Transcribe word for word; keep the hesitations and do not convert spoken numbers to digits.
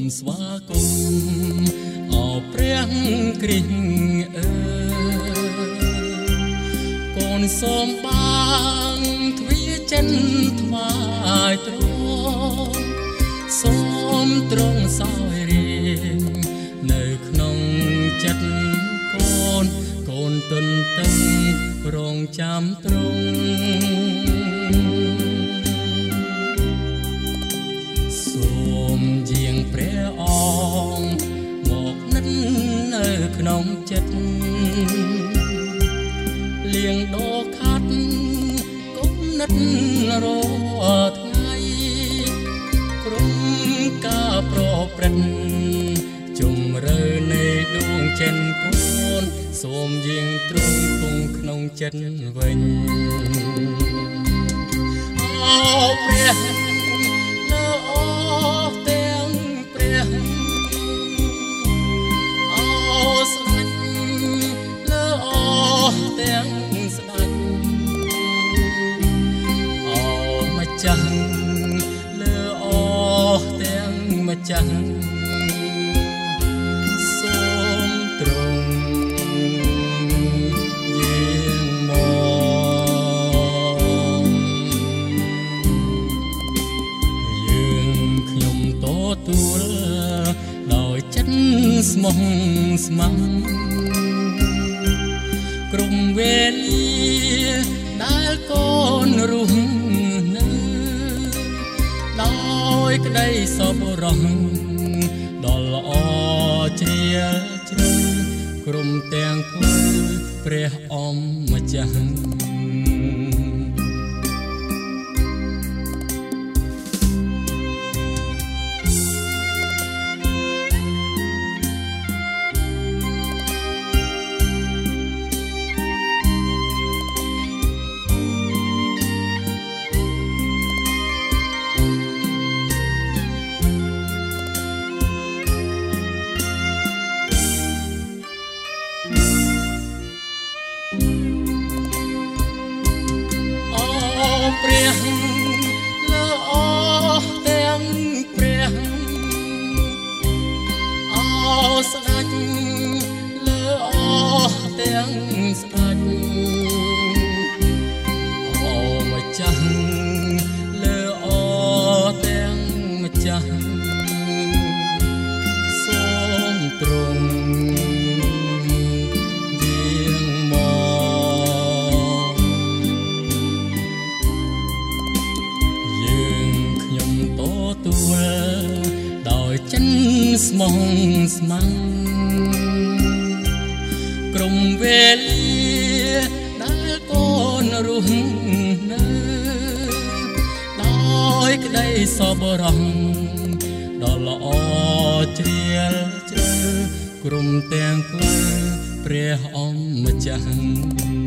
ស្វាគមន៍អោព្រះគ្រីស្ទអើយកូនសូមបានទ្វាចិនថ្វាយទ្រង់សូមទ្រង់សោយរៀងនៅក្នុងចិត្តកូនកូនទុនតឹងរងចាំទ្រង់សូមយាងព្រះអង្គមកនិតនៅក្នុងចិត្តលៀងដោខាត់គុំនិតរាល់ថ្ងៃក្រុមការប្រព្រឹត្តជំរឿនៃដួងចិនកូនសូមយាងទ្រង់គង់ក្នុងចិត្តវិញអោព្រះលើអស់ទាំងព្រះអោស្ដេចលើអស់ទាំងស្ដេចអោម្ចាស់លើអស់ទាំងម្ចាស់សូមទ្រង់យាងមកយើងខ្ញុំតទួលដោយចិត្តស្មោះស្ម័គ្រក្រុមវេលាដែលកូនរស់នៅដោយក្តីសប្បុរសដ៏ល្អជ្រាលជ្រៅក្រុមទាំងធ្វើព្រះអម្ចាស់ព្រះលើអស់ទាំងព្រះអោស្ដេចលើអស់ទាំងស្ដេចអោម្ចាស់លើអស់ទាំងម្ចាស់សូមទ្រង់យាងមកទួលដោយចិនស្មោះស្ម័គ្រក្រុមវេលាដែលកូនរស់នៅដោយក្តីសប្បុរសដ៏ល្អជ្រាលជ្រៅក្រុមទាំងផ្លូវព្រះអម្ចាស់